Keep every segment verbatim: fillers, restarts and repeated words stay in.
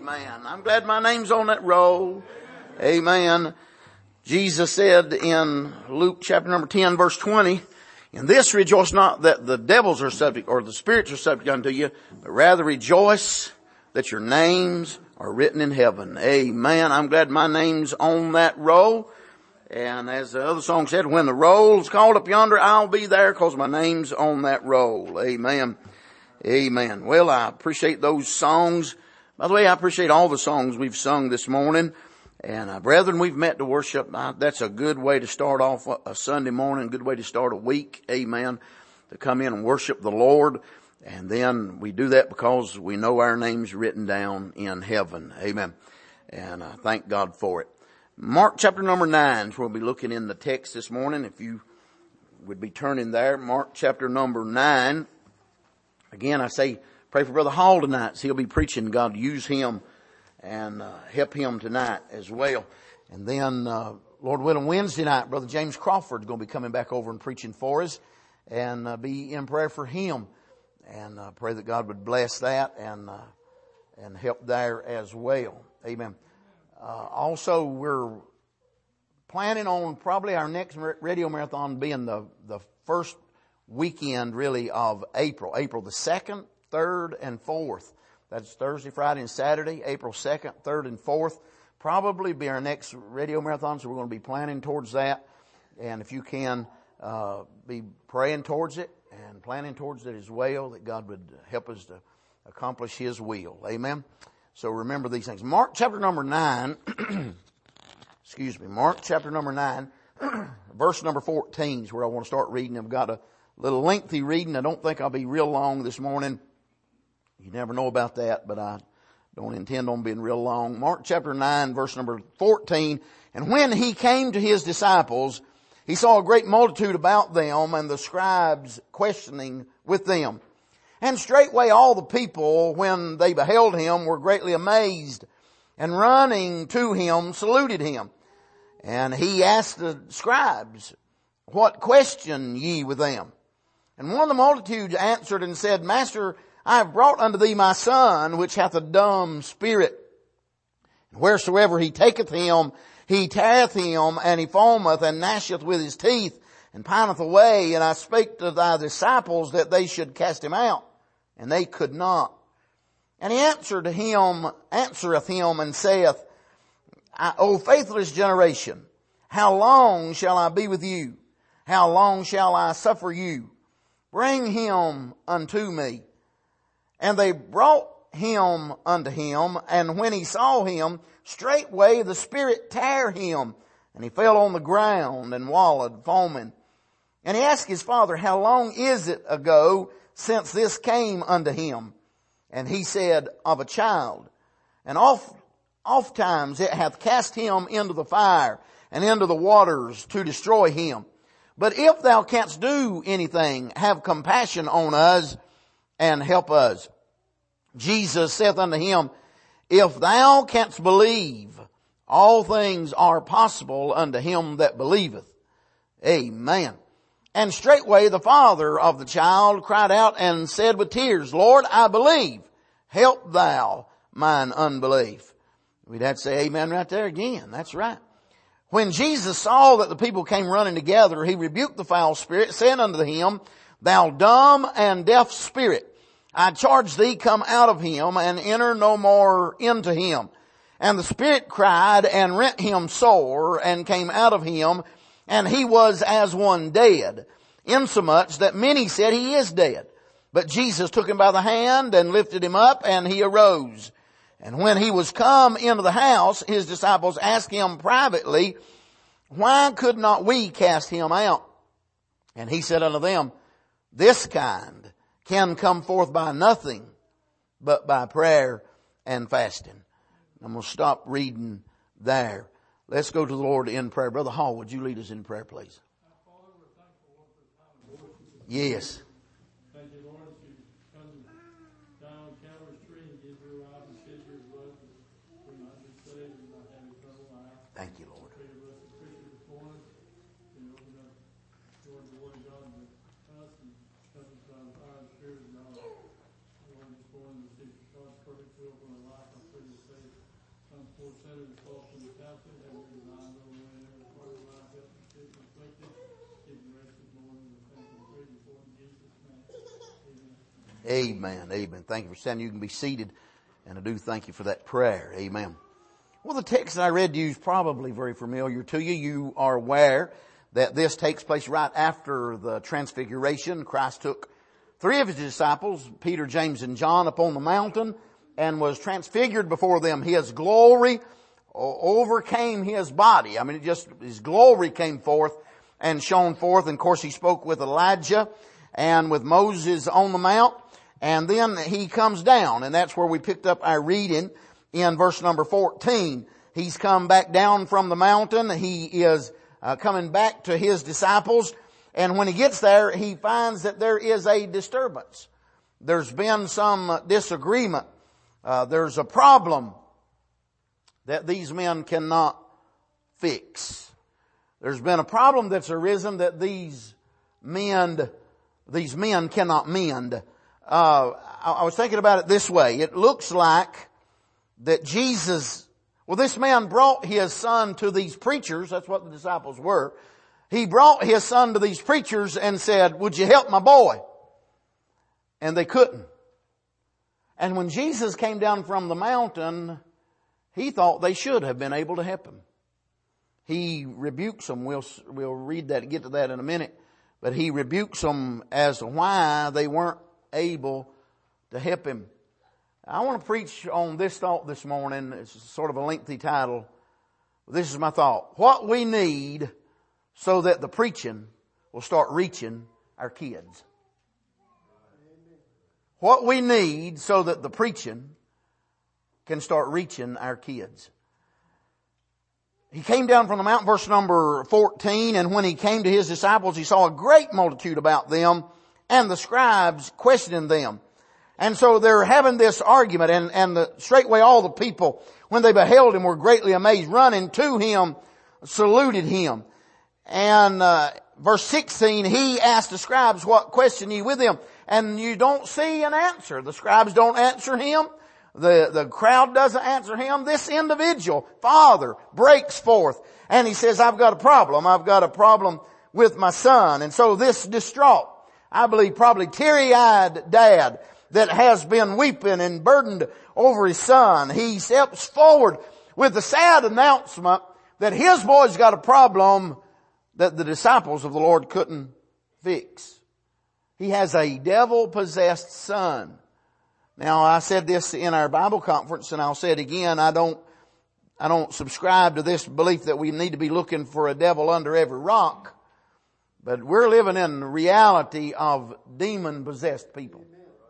Amen. I'm glad my name's on that roll. Amen. Jesus said in Luke chapter number ten verse twenty, "In this rejoice not that the devils are subject or the spirits are subject unto you, but rather rejoice that your names are written in heaven." Amen. I'm glad my name's on that roll. And as the other song said, when the roll's called up yonder, I'll be there because my name's on that roll. Amen. Amen. Well, I appreciate those songs. By the way, I appreciate all the songs we've sung this morning. And uh, brethren, we've met to worship. Uh, that's a good way to start off a, a Sunday morning, good way to start a week. Amen. To come in and worship the Lord. And then we do that because we know our name's written down in heaven. Amen. And I thank God for it. Mark chapter number nine is where we'll be looking in the text this morning. If you would be turning there, Mark chapter number nine. Again, I say pray for Brother Hall tonight. So he'll be preaching. God use him and uh, help him tonight as well. And then, uh, Lord willing, Wednesday night, Brother James Crawford is going to be coming back over and preaching for us. And uh, be in prayer for him. And uh, pray that God would bless that and uh, and help there as well. Amen. Uh, also, we're planning on probably our next radio marathon being the, the first weekend really of April. April the second, third, and fourth. That's Thursday, Friday, and Saturday. April second, third, and fourth. Probably be our next radio marathon, so we're going to be planning towards that. And if you can, uh, be praying towards it and planning towards it as well, that God would help us to accomplish His will. Amen. So remember these things. Mark chapter number nine, excuse me, Mark chapter number nine, verse number fourteen is where I want to start reading. I've got a little lengthy reading. I don't think I'll be real long this morning. You never know about that, but I don't intend on being real long. Mark chapter nine, verse number fourteen. "And when he came to his disciples, he saw a great multitude about them and the scribes questioning with them. And straightway all the people, when they beheld him, were greatly amazed, and running to him, saluted him. And he asked the scribes, What question ye with them? And one of the multitude answered and said, Master, I have brought unto thee my son, which hath a dumb spirit. And wheresoever he taketh him, he teareth him, and he foameth, and gnasheth with his teeth, and pineth away. And I spake to thy disciples that they should cast him out, and they could not. And he answered him, answereth him, and saith, O faithless generation, how long shall I be with you? How long shall I suffer you? Bring him unto me. And they brought him unto him, and when he saw him, straightway the spirit tare him, and he fell on the ground and wallowed, foaming. And he asked his father, How long is it ago since this came unto him? And he said, Of a child. And oft, oft times it hath cast him into the fire and into the waters to destroy him. But if thou canst do anything, have compassion on us and help us. Jesus saith unto him, If thou canst believe, all things are possible unto him that believeth. Amen. And straightway the father of the child cried out and said with tears, Lord, I believe. Help thou mine unbelief. We'd have to say amen right there again. That's right. When Jesus saw that the people came running together, he rebuked the foul spirit, saying unto him, Thou dumb and deaf spirit, I charge thee, come out of him and enter no more into him. And the spirit cried and rent him sore and came out of him, and he was as one dead, insomuch that many said he is dead. But Jesus took him by the hand and lifted him up, and he arose. And when he was come into the house, his disciples asked him privately, Why could not we cast him out? And he said unto them, This kind can come forth by nothing but by prayer and fasting. I'm going to stop reading there. Let's go to the Lord in prayer. Brother Hall, would you lead us in prayer, please? Yes. Thank you, Lord, that you come down Calvary's tree and give your life and shed your blood that we might be saved and not have eternal life. Thank you, Lord. Pray for us, Christians, this morning, and open up, Lord, the Word of God to us and help us by the power of the Spirit of God. Lord, this morning, to seek God's perfect will for our life. I pray this Or sinners fall from the captain, having designed over in every part of life, help the sick and afflicted, giving rest this morning, and thank you for before in Jesus' name. Amen. Amen. Amen. Thank you for standing. You can be seated. And I do thank you for that prayer. Amen. Well, the text that I read to you is probably very familiar to you. You are aware that this takes place right after the transfiguration. Christ took three of his disciples, Peter, James, and John, up on the mountain and was transfigured before them. His glory overcame his body. I mean, it just, his glory came forth and shone forth. And of course, he spoke with Elijah and with Moses on the mount. And then he comes down, and that's where we picked up our reading in verse number fourteen. He's come back down from the mountain. He is uh, coming back to his disciples. And when he gets there, he finds that there is a disturbance. There's been some disagreement. Uh, there's a problem that these men cannot fix. There's been a problem that's arisen that these men, these men cannot mend. Uh, I, I was thinking about it this way. It looks like that Jesus, well, this man brought his son to these preachers. That's what the disciples were. He brought his son to these preachers and said, would you help my boy? And they couldn't. And when Jesus came down from the mountain, he thought they should have been able to help him. He rebukes them. We'll, we'll read that, get to that in a minute. But he rebukes them as to why they weren't able to help him. I want to preach on this thought this morning. It's sort of a lengthy title. This is my thought. What we need so that the preaching will start reaching our kids. What we need so that the preaching can start reaching our kids. He came down from the mountain, verse number fourteen, and when he came to his disciples, he saw a great multitude about them, and the scribes questioning them. And so they're having this argument, and, and the, straightway all the people, when they beheld him, were greatly amazed, running to him, saluted him. And uh, verse sixteen, he asked the scribes, what question ye with him? And you don't see an answer. The scribes don't answer him. The, the crowd doesn't answer him. This individual, father, breaks forth, and he says, I've got a problem. I've got a problem with my son. And so this distraught, I believe probably teary-eyed dad that has been weeping and burdened over his son, he steps forward with the sad announcement that his boy's got a problem that the disciples of the Lord couldn't fix. He has a devil-possessed son. Now, I said this in our Bible conference, and I'll say it again. I don't, I don't subscribe to this belief that we need to be looking for a devil under every rock. But we're living in the reality of demon-possessed people.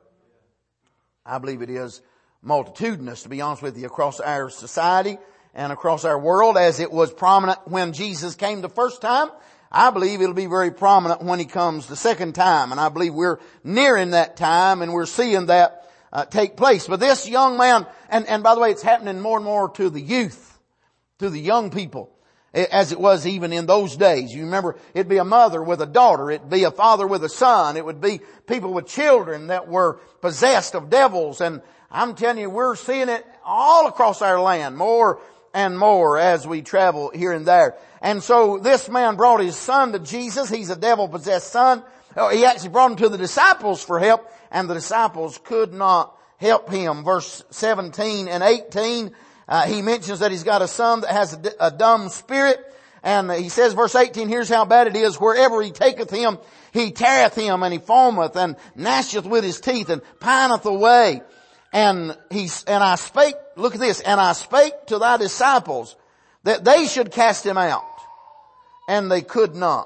I believe it is multitudinous, to be honest with you, across our society and across our world, as it was prominent when Jesus came the first time. I believe it'll be very prominent when he comes the second time. And I believe we're nearing that time, and we're seeing that uh, take place. But this young man, and, and by the way, it's happening more and more to the youth, to the young people, as it was even in those days. You remember, it'd be a mother with a daughter. It'd be a father with a son. It would be people with children that were possessed of devils. And I'm telling you, we're seeing it all across our land, more and more as we travel here and there. And so this man brought his son to Jesus. He's a devil-possessed son. He actually brought him to the disciples for help, and the disciples could not help him. Verse seventeen and eighteen, Uh, he mentions that he's got a son that has a, a dumb spirit. And he says, verse eighteen, here's how bad it is. Wherever he taketh him, he teareth him, and he foameth, and gnasheth with his teeth, and pineth away. And he's, and I spake, look at this, and I spake to thy disciples that they should cast him out, and they could not.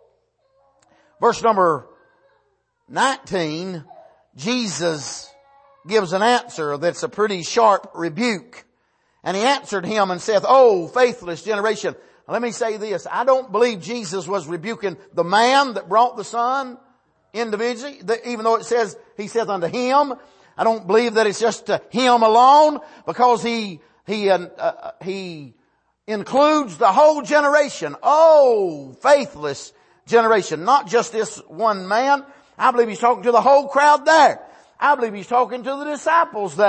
Verse number nineteen, Jesus gives an answer that's a pretty sharp rebuke. And he answered him and saith, O faithless generation. Now, let me say this. I don't believe Jesus was rebuking the man that brought the son individually, even though it says, he saith unto him. I don't believe that it's just to him alone, because he, he, uh, uh, he includes the whole generation. Oh, faithless generation. Not just this one man. I believe he's talking to the whole crowd there. I believe he's talking to the disciples there.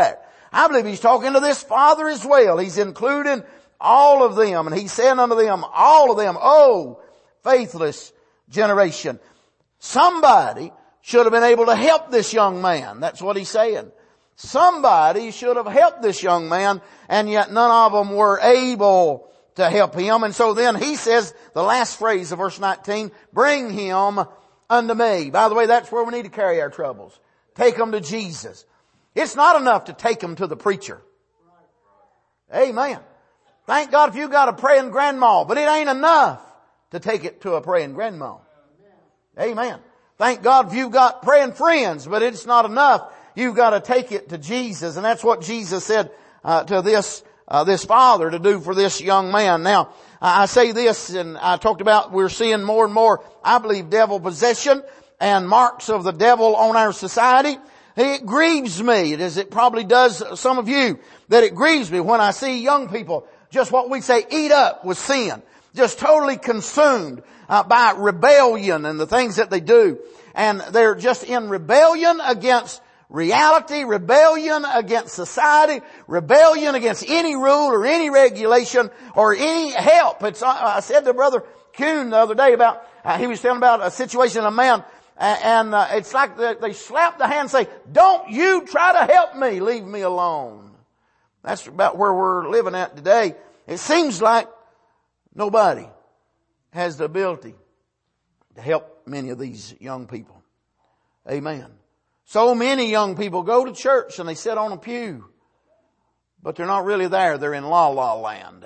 I believe he's talking to this father as well. He's including all of them. And he said unto them, all of them, oh, faithless generation. Somebody should have been able to help this young man. That's what he's saying. Somebody should have helped this young man, and yet none of them were able to help him. And so then he says, the last phrase of verse nineteen, bring him unto me. By the way, that's where we need to carry our troubles. Take them to Jesus. It's not enough to take them to the preacher. Amen. Thank God if you got a praying grandma, but it ain't enough to take it to a praying grandma. Amen. Thank God if you've got praying friends, but it's not enough. You've got to take it to Jesus. And that's what Jesus said uh, to this uh, this father to do for this young man. Now, I say this, and I talked about we're seeing more and more, I believe, devil possession and marks of the devil on our society. It grieves me, as it probably does some of you, that it grieves me when I see young people just what we say eat up with sin. Just totally consumed uh, by rebellion and the things that they do. And they're just in rebellion against reality, rebellion against society, rebellion against any rule or any regulation or any help. It's, I said to Brother Kuhn the other day about, uh, he was telling about a situation of a man, uh, and uh, it's like they, they slap the hand and say, don't you try to help me, leave me alone. That's about where we're living at today. It seems like nobody has the ability to help many of these young people. Amen. So many young people go to church and they sit on a pew, but they're not really there. They're in la-la land.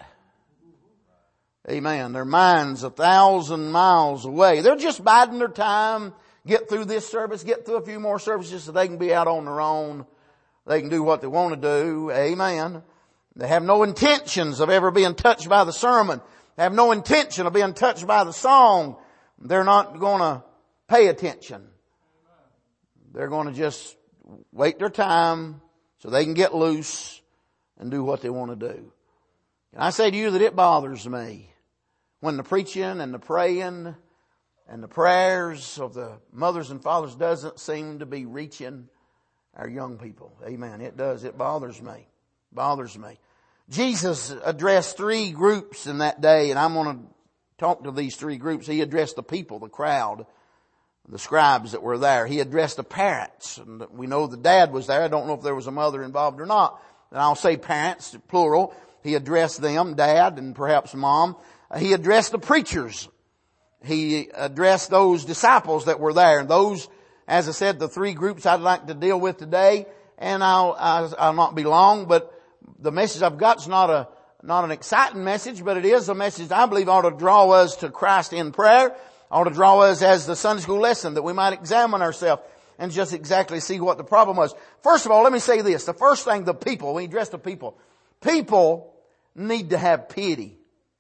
Amen. Their mind's a thousand miles away. They're just biding their time, get through this service, get through a few more services so they can be out on their own. They can do what they want to do. Amen. They have no intentions of ever being touched by the sermon. They have no intention of being touched by the song. They're not going to pay attention. They're going to just wait their time so they can get loose and do what they want to do. And I say to you that it bothers me when the preaching and the praying and the prayers of the mothers and fathers doesn't seem to be reaching our young people. Amen. It does. It bothers me. Bothers me. Jesus addressed three groups in that day, and I'm going to talk to these three groups. He addressed the people, the crowd, the scribes that were there. He addressed the parents, and we know the dad was there. I don't know if there was a mother involved or not. And I'll say parents, plural. He addressed them, dad and perhaps mom. He addressed the preachers. He addressed those disciples that were there. And those, as I said, the three groups I'd like to deal with today. And I'll, I'll, I'll not be long, but the message I've got is not a, not an exciting message, but it is a message I believe ought to draw us to Christ in prayer. Ought to draw us as the Sunday school lesson that we might examine ourselves and just exactly see what the problem was. First of all, let me say this. The first thing, the people, when you address the people, people need to have pity.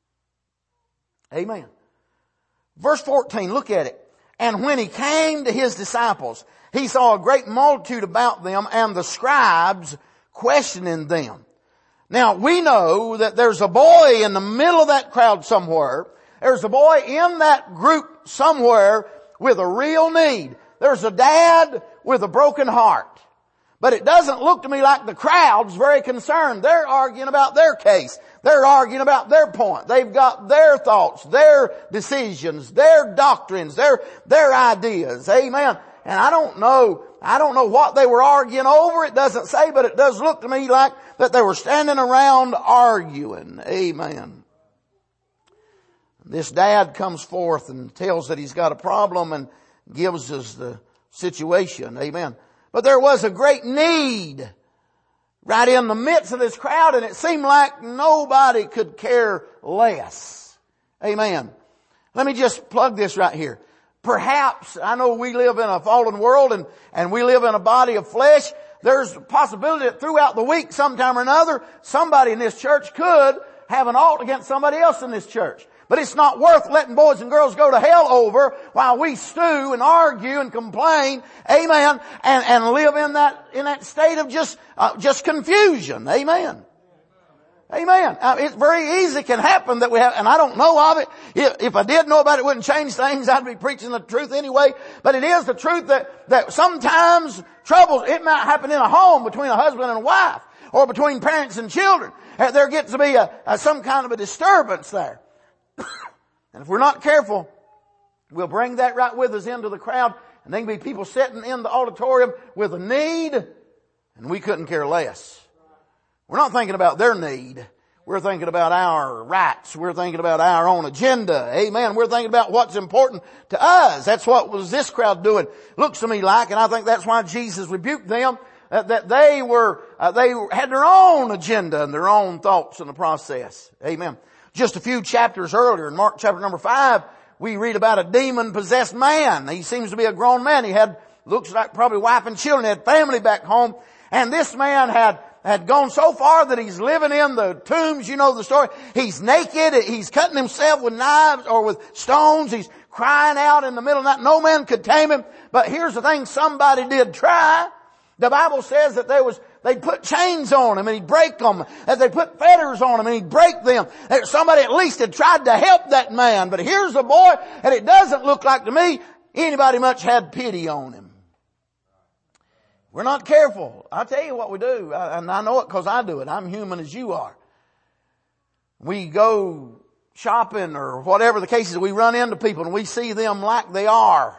Amen. Verse fourteen, look at it. And when he came to his disciples, he saw a great multitude about them and the scribes questioning them. Now, we know that there's a boy in the middle of that crowd somewhere. There's a boy in that group somewhere with a real need. There's a dad with a broken heart. But it doesn't look to me like the crowd's very concerned. They're arguing about their case. They're arguing about their point. They've got their thoughts, their decisions, their doctrines, their, their ideas. Amen. And I don't know, I don't know what they were arguing over. It doesn't say, but it does look to me like that they were standing around arguing. Amen. This dad comes forth and tells that he's got a problem and gives us the situation. Amen. But there was a great need right in the midst of this crowd, and it seemed like nobody could care less. Amen. Let me just plug this right here. Perhaps, I know we live in a fallen world and, and we live in a body of flesh. There's a possibility that throughout the week, sometime or another, somebody in this church could have an alt against somebody else in this church. But it's not worth letting boys and girls go to hell over while we stew and argue and complain, amen, and, and live in that, in that state of just, uh, just confusion, amen. Amen. Uh, it's very easy, it can happen that we have, and I don't know of it. If, if I did know about it, it wouldn't change things. I'd be preaching the truth anyway. But it is the truth that, that sometimes troubles, it might happen in a home between a husband and a wife. or between parents and children. There gets to be a, a some kind of a disturbance there. And if we're not careful, we'll bring that right with us into the crowd, and there can be people sitting in the auditorium with a need, and we couldn't care less. We're not thinking about their need. We're thinking about our rights. We're thinking about our own agenda. Amen. We're thinking about what's important to us. That's what was this crowd doing. Looks to me like, and I think that's why Jesus rebuked them, uh, that they were, uh, they had their own agenda and their own thoughts in the process. Amen. Just a few chapters earlier, in Mark chapter number five, we read about a demon-possessed man. He seems to be a grown man. He had, looks like probably wife and children. He had family back home. And this man had, had gone so far that he's living in the tombs. You know the story. He's naked. He's cutting himself with knives or with stones. He's crying out in the middle of the night. No man could tame him. But here's the thing. Somebody did try. The Bible says that there was, they'd put chains on him and he'd break them. That they put fetters on him and he'd break them. That somebody at least had tried to help that man. But here's the boy, and it doesn't look like to me anybody much had pity on him. We're not careful. I'll tell you what we do, and I know it because I do it. I'm human as you are. We go shopping or whatever the case is, we run into people and we see them like they are.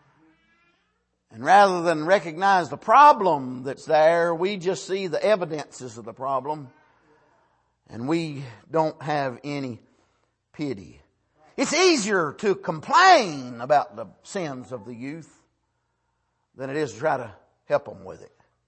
And rather than recognize the problem that's there, we just see the evidences of the problem, and we don't have any pity. It's easier to complain about the sins of the youth than it is to try to help them with it.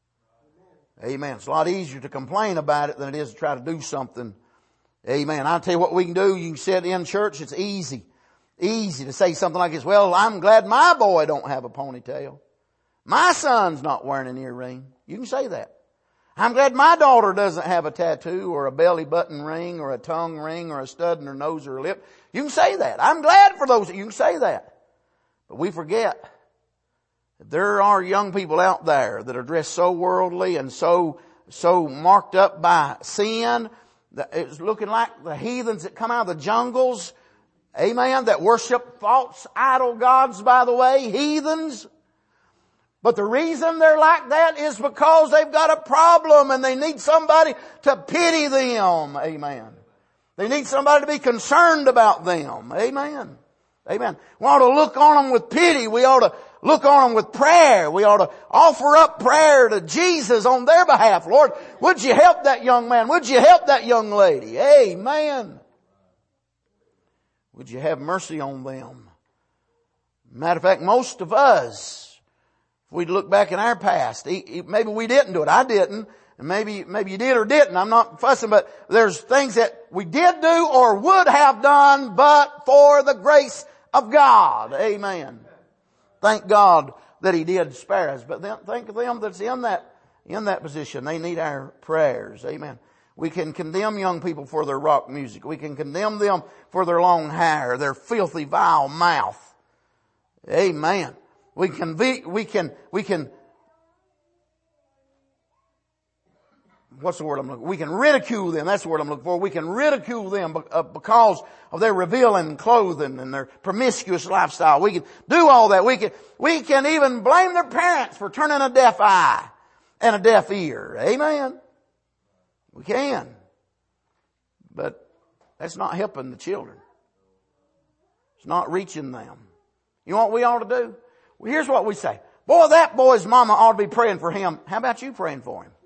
Amen. It's a lot easier to complain about it than it is to try to do something. Amen. I'll tell you what we can do. You can sit in church. It's easy. Easy to say something like this. Well, I'm glad my boy don't have a ponytail. My son's not wearing an earring. You can say that. I'm glad my daughter doesn't have a tattoo or a belly button ring or a tongue ring or a stud in her nose or her lip. You can say that. I'm glad for those that you can say that. But we forget that there are young people out there that are dressed so worldly and so, so marked up by sin that it's looking like the heathens that come out of the jungles. Amen. That worship false idol gods, by the way. Heathens. But the reason they're like that is because they've got a problem and they need somebody to pity them. Amen. They need somebody to be concerned about them. Amen. Amen. We ought to look on them with pity. We ought to look on them with prayer. We ought to offer up prayer to Jesus on their behalf. Lord, would you help that young man? Would you help that young lady? Amen. Would you have mercy on them? Matter of fact, most of us, if we'd look back in our past, maybe we didn't do it. I didn't. And maybe, maybe you did or didn't. I'm not fussing, but there's things that we did do or would have done, but for the grace of God. Amen. Thank God that He did spare us. But then think of them that's in that, in that position. They need our prayers. Amen. We can condemn young people for their rock music. We can condemn them for their long hair, their filthy, vile mouth. Amen. We can, be, we can, we can, what's the word I'm looking for? We can ridicule them. That's the word I'm looking for. We can ridicule them because of their revealing clothing and their promiscuous lifestyle. We can do all that. We can, we can even blame their parents for turning a deaf eye and a deaf ear. Amen. We can. But that's not helping the children. It's not reaching them. You know what we ought to do? Well, here's what we say. Boy, that boy's mama ought to be praying for him. How about you praying for him?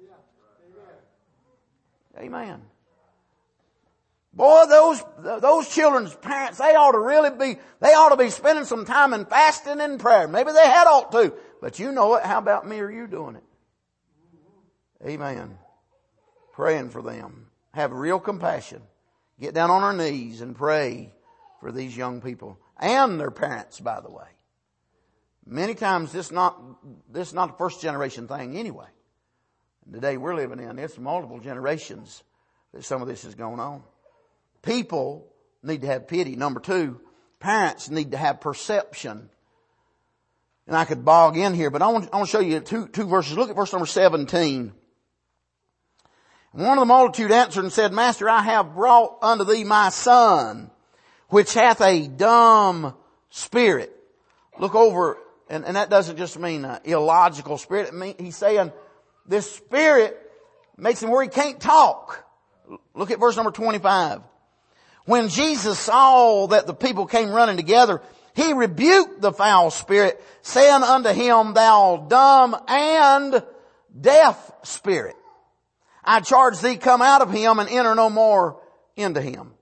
Yeah. Amen. Amen. Boy, those, those children's parents, they ought to really be, they ought to be spending some time in fasting and prayer. Maybe they had ought to. But you know it. How about me or you doing it? Amen. Praying for them. Have real compassion. Get down on our knees and pray for these young people. And their parents, by the way. Many times this not, this is not a first generation thing anyway. The day we're living in, it's multiple generations that some of this is going on. People need to have pity. Number two, parents need to have perception. And I could bog in here, but I want, I want to show you two, two verses. Look at verse number seventeen. One of the multitude answered and said, Master, I have brought unto thee my son, which hath a dumb spirit. Look over, and, and that doesn't just mean an illogical spirit. It mean, he's saying this spirit makes him where he can't talk. Look at verse number twenty-five. When Jesus saw that the people came running together, he rebuked the foul spirit, saying unto him, thou dumb and deaf spirit, I charge thee, come out of him and enter no more into him.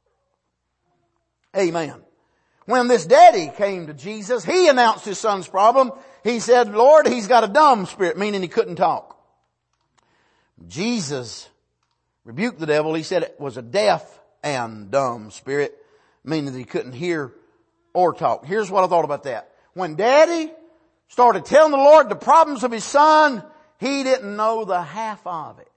Amen. When this daddy came to Jesus, he announced his son's problem. He said, Lord, he's got a dumb spirit, meaning he couldn't talk. Jesus rebuked the devil. He said it was a deaf and dumb spirit, meaning that he couldn't hear or talk. Here's what I thought about that. When daddy started telling the Lord the problems of his son, he didn't know the half of it.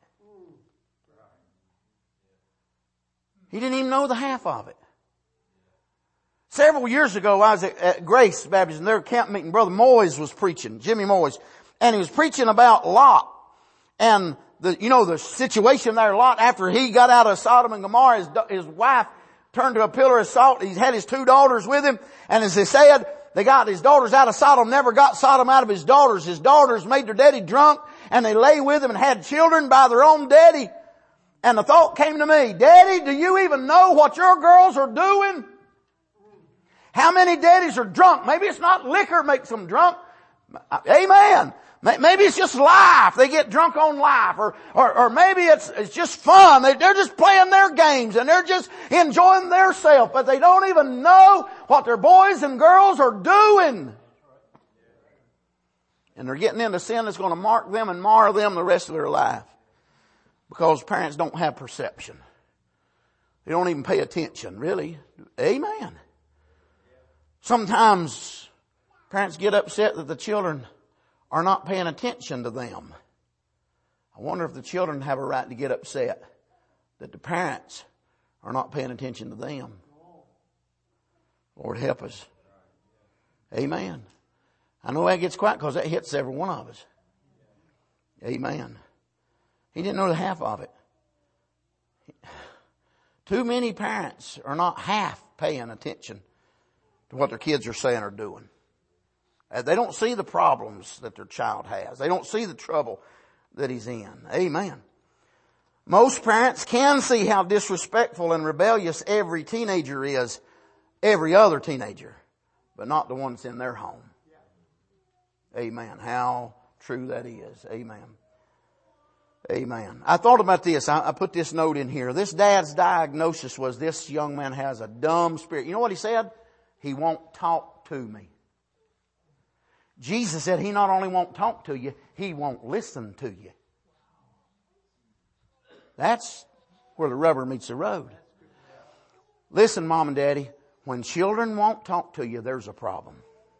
He didn't even know the half of it. Several years ago, I was at, at Grace Baptist, and their camp meeting. Brother Moyes was preaching, Jimmy Moyes, and he was preaching about Lot. And the, you know, the situation there, Lot, after he got out of Sodom and Gomorrah, his, his wife turned to a pillar of salt. He had his two daughters with him. And as they said, they got his daughters out of Sodom, never got Sodom out of his daughters. His daughters made their daddy drunk, and they lay with him and had children by their own daddy. And the thought came to me, Daddy, do you even know what your girls are doing? How many daddies are drunk? Maybe it's not liquor makes them drunk. Amen. Maybe it's just life. They get drunk on life. Or, or, or maybe it's, it's just fun. They, they're just playing their games and they're just enjoying their self. But they don't even know what their boys and girls are doing. And they're getting into sin that's going to mark them and mar them the rest of their life. Because parents don't have perception. They don't even pay attention, really. Amen. Sometimes parents get upset that the children are not paying attention to them. I wonder if the children have a right to get upset that the parents are not paying attention to them. Lord help us. Amen. I know that gets quiet because that hits every one of us. Amen. He didn't know the half of it. Too many parents are not half paying attention to what their kids are saying or doing. They don't see the problems that their child has. They don't see the trouble that he's in. Amen. Most parents can see how disrespectful and rebellious every teenager is, every other teenager, but not the ones in their home. Amen. How true that is. Amen. Amen. I thought about this. I, I put this note in here. This dad's diagnosis was this young man has a dumb spirit. You know what he said? He won't talk to me. Jesus said he not only won't talk to you, he won't listen to you. That's where the rubber meets the road. Listen, Mom and Daddy, when children won't talk to you, there's a problem.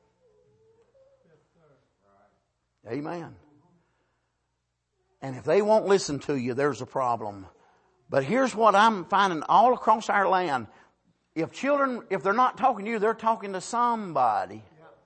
Amen. And if they won't listen to you, there's a problem. But here's what I'm finding all across our land. If children, if they're not talking to you, they're talking to somebody.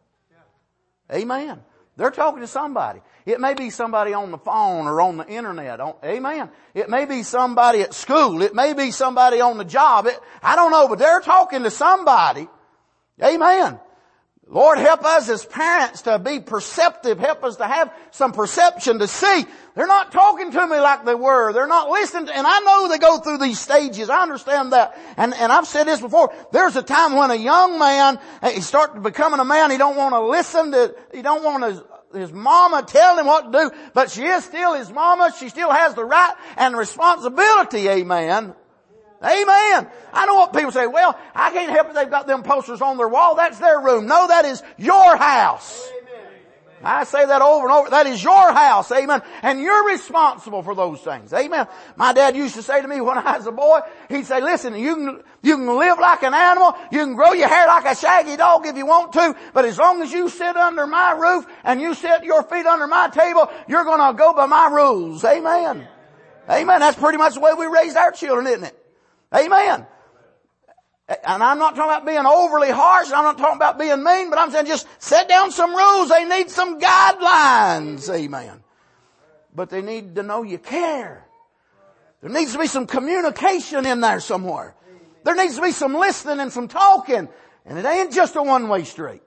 Amen. They're talking to somebody. It may be somebody on the phone or on the internet. Amen. It may be somebody at school. It may be somebody on the job. It, I don't know, but they're talking to somebody. Amen. Lord, help us as parents to be perceptive. Help us to have some perception to see. They're not talking to me like they were. They're not listening to, and I know they go through these stages. I understand that. And, and I've said this before. There's a time when a young man, he starts becoming a man, he don't want to listen to, he don't want his, his mama tell him what to do, but she is still his mama. She still has the right and responsibility. Amen. Amen. I know what people say, well, I can't help it they've got them posters on their wall. That's their room. No, that is your house. Amen. I say that over and over. That is your house. Amen. And you're responsible for those things. Amen. My dad used to say to me when I was a boy, he'd say, listen, you can, you can live like an animal. You can grow your hair like a shaggy dog if you want to. But as long as you sit under my roof and you set your feet under my table, you're going to go by my rules. Amen. Amen. That's pretty much the way we raised our children, isn't it? Amen. And I'm not talking about being overly harsh. I'm not talking about being mean, but I'm saying just set down some rules. They need some guidelines. Amen. But they need to know you care. There needs to be some communication in there somewhere. There needs to be some listening and some talking. And it ain't just a one-way street.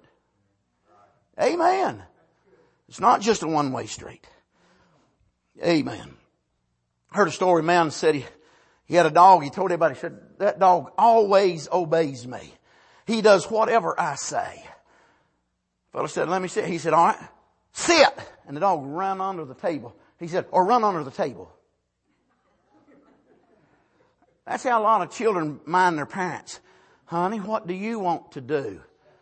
Amen. It's not just a one-way street. Amen. I heard a story. A man said he, he had a dog. He told everybody, he said, that dog always obeys me. He does whatever I say. The fellow said, let me sit. He said, all right, sit. And the dog ran under the table. He said, or run under the table. That's how a lot of children mind their parents. Honey, what do you want to do?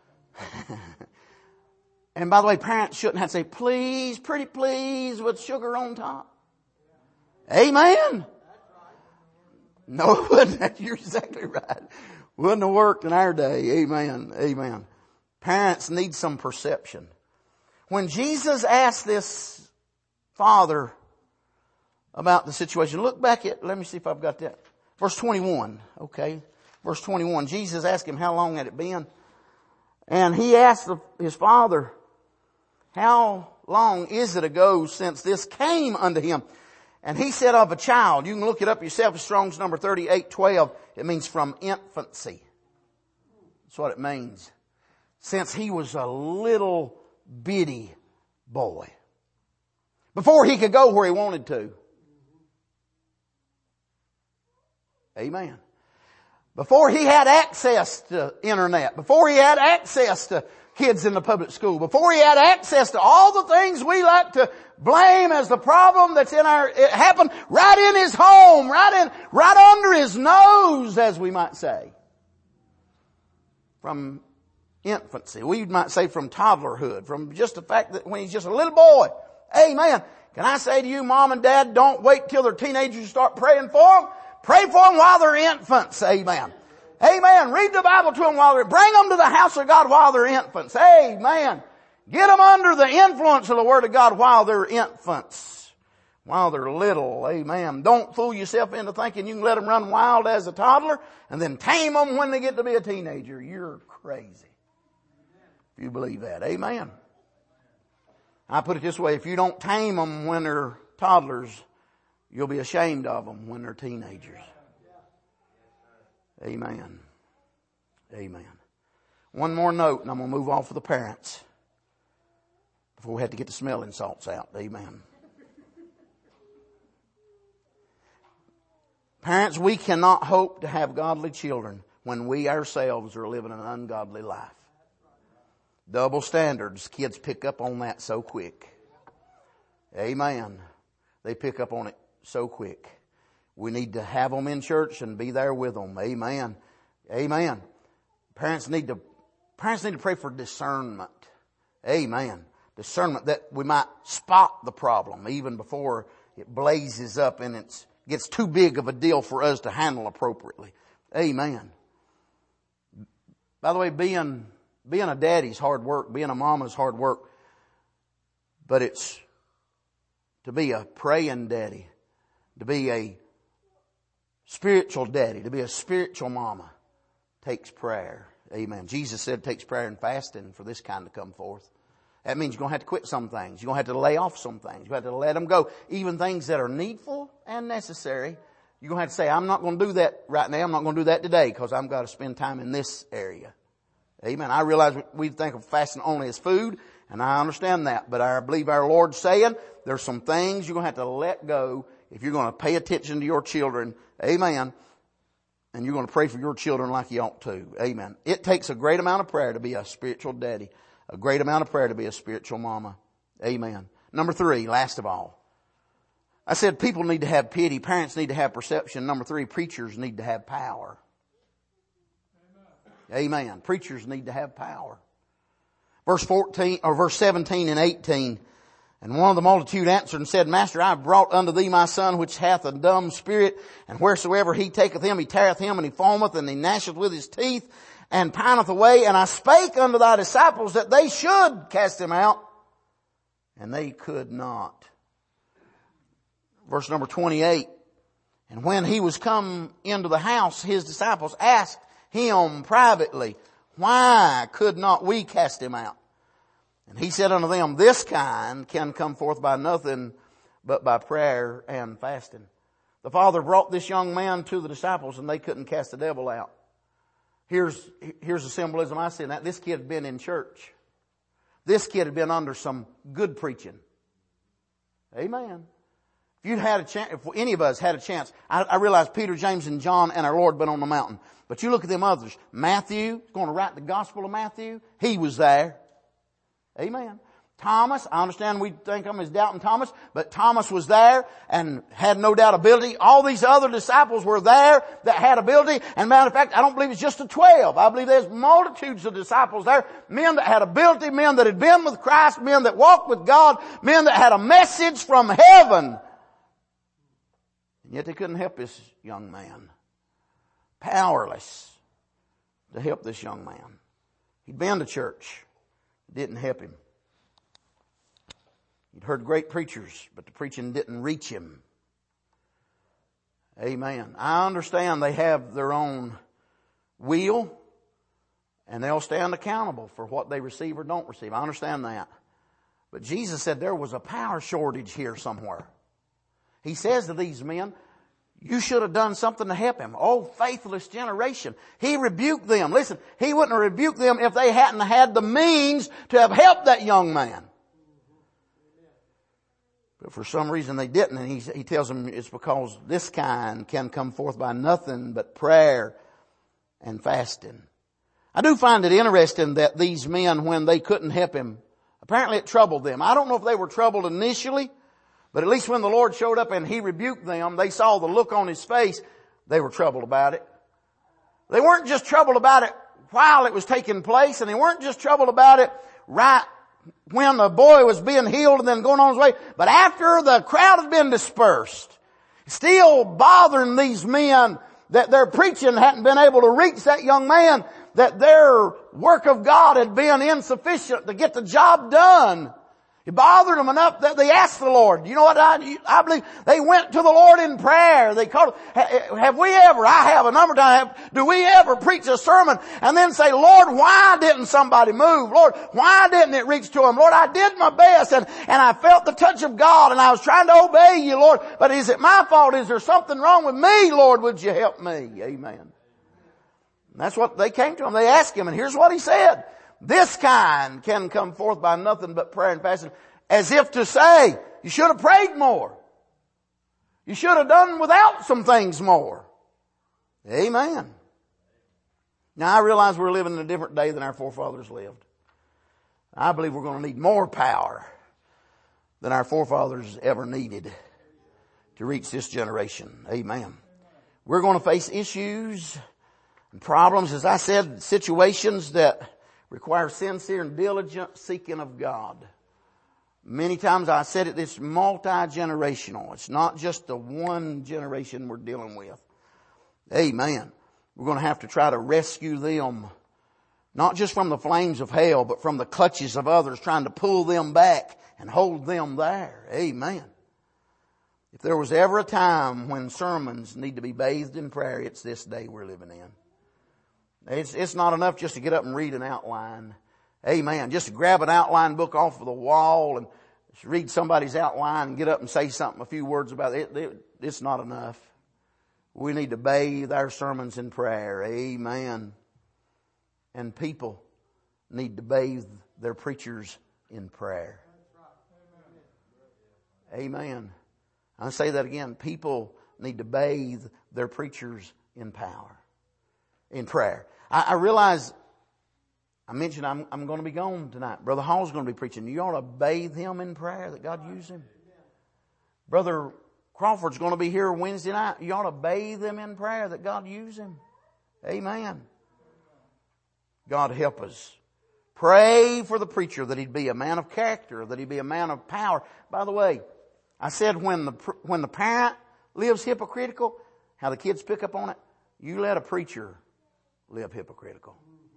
And by the way, parents shouldn't have to say, please, pretty please, with sugar on top. Amen. No, it wouldn't. You're exactly right. Wouldn't have worked in our day. Amen. Amen. Parents need some perception. When Jesus asked this father about the situation, look back at, let me see if I've got that. Verse twenty-one. Okay. Verse twenty-one. Jesus asked him, how long had it been? And he asked the, his father, how long is it ago since this came unto him? And he said, of a child. You can look it up yourself. Strong's number thirty-eight twelve. It means from infancy. That's what it means. Since he was a little bitty boy. Before he could go where he wanted to. Amen. Before he had access to internet. Before he had access to kids in the public school. Before he had access to all the things we like to blame as the problem that's in our, it happened right in his home, right in, right under his nose, as we might say. From infancy. We might say from toddlerhood. From just the fact that when he's just a little boy. Amen. Can I say to you, mom and dad, don't wait till they're teenagers to start praying for them. Pray for them while they're infants. Amen. Amen. Read the Bible to them while they're, bring them to the house of God while they're infants. Amen. Get them under the influence of the Word of God while they're infants. While they're little. Amen. Don't fool yourself into thinking you can let them run wild as a toddler and then tame them when they get to be a teenager. You're crazy. If you believe that. Amen. I put it this way. If you don't tame them when they're toddlers, you'll be ashamed of them when they're teenagers. Amen. Amen. One more note and I'm going to move on for the parents before we have to get the smelling salts out. Amen. Parents, we cannot hope to have godly children when we ourselves are living an ungodly life. Double standards. Kids pick up on that so quick. Amen. They pick up on it so quick. We need to have them in church and be there with them. Amen. Amen. Parents need to, parents need to pray for discernment. Amen. Discernment that we might spot the problem even before it blazes up and it gets too big of a deal for us to handle appropriately. Amen. By the way, being, being a daddy's hard work. Being a mama's hard work. But it's to be a praying daddy. To be a spiritual daddy, to be a spiritual mama, takes prayer. Amen. Jesus said it takes prayer and fasting for this kind to come forth. That means you're going to have to quit some things. You're going to have to lay off some things. You have to let them go. Even things that are needful and necessary. You're going to have to say, I'm not going to do that right now. I'm not going to do that today because I've got to spend time in this area. Amen. I realize we think of fasting only as food, and I understand that. But I believe our Lord's saying there's some things you're going to have to let go if you're going to pay attention to your children. Amen. And you're going to pray for your children like you ought to. Amen. It takes a great amount of prayer to be a spiritual daddy. A great amount of prayer to be a spiritual mama. Amen. Number three, last of all. I said people need to have pity. Parents need to have perception. Number three, preachers need to have power. Amen. Amen. Preachers need to have power. Verse fourteen, or verse seventeen and eighteen. And one of the multitude answered and said, Master, I have brought unto thee my son, which hath a dumb spirit, and wheresoever he taketh him, he teareth him, and he foameth, and he gnasheth with his teeth, and pineth away. And I spake unto thy disciples that they should cast him out, and they could not. Verse number twenty-eight. And when he was come into the house, his disciples asked him privately, why could not we cast him out? And he said unto them, this kind can come forth by nothing but by prayer and fasting. The Father brought this young man to the disciples and they couldn't cast the devil out. Here's, here's the symbolism I see in that. This kid had been in church. This kid had been under some good preaching. Amen. If you'd had a chance, if any of us had a chance, I, I realize Peter, James, and John and our Lord been on the mountain. But you look at them others. Matthew, going to write the Gospel of Matthew. He was there. Amen. Thomas, I understand we think of him as doubting Thomas, but Thomas was there and had no doubt ability. All these other disciples were there that had ability. And matter of fact, I don't believe it's just the twelve. I believe there's multitudes of disciples there. Men that had ability, men that had been with Christ, men that walked with God, men that had a message from heaven. And yet they couldn't help this young man. Powerless to help this young man. He'd been to church. It didn't help him. He'd heard great preachers, but the preaching didn't reach him. Amen. I understand they have their own will, and they'll stand accountable for what they receive or don't receive. I understand that. But Jesus said there was a power shortage here somewhere. He says to these men, you should have done something to help him. Oh, faithless generation. He rebuked them. Listen, he wouldn't have rebuked them if they hadn't had the means to have helped that young man. But for some reason they didn't. And he, he tells them it's because this kind can come forth by nothing but prayer and fasting. I do find it interesting that these men, when they couldn't help him, apparently it troubled them. I don't know if they were troubled initially, but at least when the Lord showed up and he rebuked them, they saw the look on his face. They were troubled about it. They weren't just troubled about it while it was taking place, and they weren't just troubled about it right when the boy was being healed and then going on his way, but after the crowd had been dispersed, still bothering these men that their preaching hadn't been able to reach that young man, that their work of God had been insufficient to get the job done. It bothered them enough that they asked the Lord. You know what I, I believe? They went to the Lord in prayer. They called, have we ever, I have a number of times, have, do we ever preach a sermon and then say, Lord, why didn't somebody move? Lord, why didn't it reach to them? Lord, I did my best and, and I felt the touch of God and I was trying to obey you, Lord, but is it my fault? Is there something wrong with me? Lord, would you help me? Amen. And that's what they came to him. They asked him, and here's what he said. This kind can come forth by nothing but prayer and fasting. As if to say, you should have prayed more. You should have done without some things more. Amen. Now I realize we're living in a different day than our forefathers lived. I believe we're going to need more power than our forefathers ever needed to reach this generation. Amen. We're going to face issues and problems, as I said, situations that require sincere and diligent seeking of God. Many times I said it, it's multi-generational. It's not just the one generation we're dealing with. Amen. We're going to have to try to rescue them, not just from the flames of hell, but from the clutches of others, trying to pull them back and hold them there. Amen. If there was ever a time when sermons need to be bathed in prayer, it's this day we're living in. It's, it's not enough just to get up and read an outline. Amen. Just to grab an outline book off of the wall and read somebody's outline and get up and say something, a few words about it. it it's not enough. We need to bathe our sermons in prayer. Amen. And people need to bathe their preachers in prayer. Amen. I'll say that again. People need to bathe their preachers in power. In prayer. I, I realize, I mentioned I'm, I'm going to be gone tonight. Brother Hall's going to be preaching. You ought to bathe him in prayer that God use him. Brother Crawford's going to be here Wednesday night. You ought to bathe him in prayer that God use him. Amen. God help us. Pray for the preacher that he'd be a man of character, that he'd be a man of power. By the way, I said when the, when the parent lives hypocritical, how the kids pick up on it. You let a preacher live hypocritical.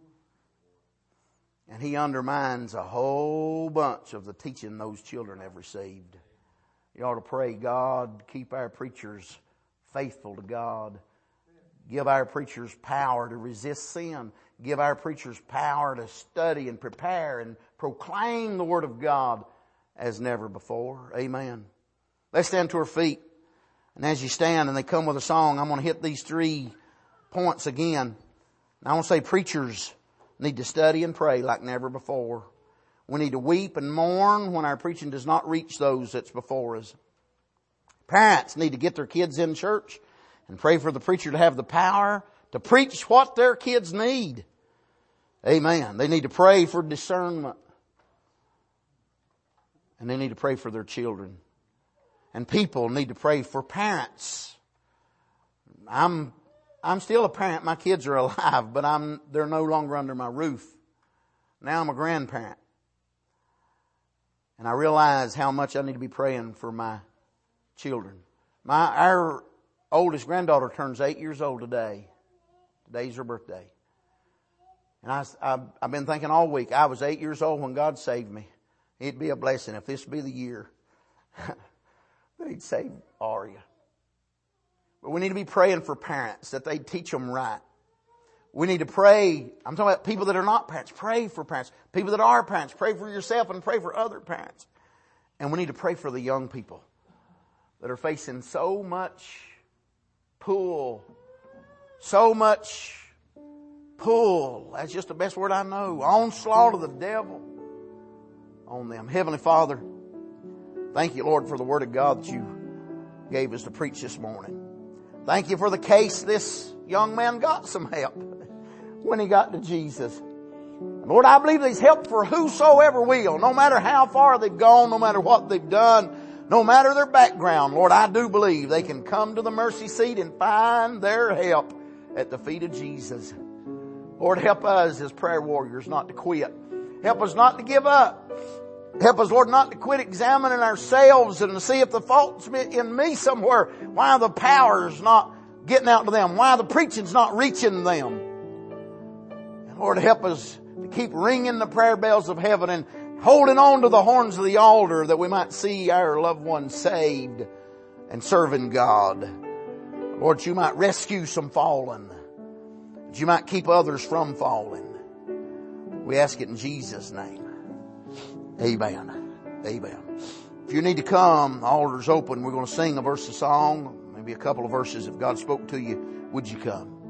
And he undermines a whole bunch of the teaching those children have received. You ought to pray, God, keep our preachers faithful to God. Give our preachers power to resist sin. Give our preachers power to study and prepare and proclaim the Word of God as never before. Amen. Let's stand to our feet. And as you stand and they come with a song, I'm going to hit these three points again. And I want to say preachers need to study and pray like never before. We need to weep and mourn when our preaching does not reach those that's before us. Parents need to get their kids in church and pray for the preacher to have the power to preach what their kids need. Amen. They need to pray for discernment. And they need to pray for their children. And people need to pray for parents. I'm, I'm still a parent. My kids are alive, but I'm, they're no longer under my roof. Now I'm a grandparent. And I realize how much I need to be praying for my children. My, our oldest granddaughter turns eight years old today. Today's her birthday. And I, I, I've been thinking all week, I was eight years old when God saved me. It'd be a blessing if this be the year that He'd save Aria. But we need to be praying for parents that they teach them right. We need to pray. I'm talking about people that are not parents. Pray for parents. People that are parents. Pray for yourself and pray for other parents. And we need to pray for the young people that are facing so much pull. So much pull. That's just the best word I know. Onslaught of the devil on them. Heavenly Father, thank you, Lord, for the Word of God that you gave us to preach this morning. Thank you for the case this young man got some help when he got to Jesus. Lord, I believe there's help for whosoever will, no matter how far they've gone, no matter what they've done, no matter their background. Lord, I do believe they can come to the mercy seat and find their help at the feet of Jesus. Lord, help us as prayer warriors not to quit. Help us not to give up. Help us, Lord, not to quit examining ourselves and to see if the fault's in me somewhere. Why the power's not getting out to them. Why the preaching's not reaching them. And Lord, help us to keep ringing the prayer bells of heaven and holding on to the horns of the altar that we might see our loved ones saved and serving God. Lord, you might rescue some fallen. That you might keep others from falling. We ask it in Jesus' name. Amen. Amen. If you need to come, the altar's open. We're going to sing a verse of song, maybe a couple of verses. If God spoke to you, would you come?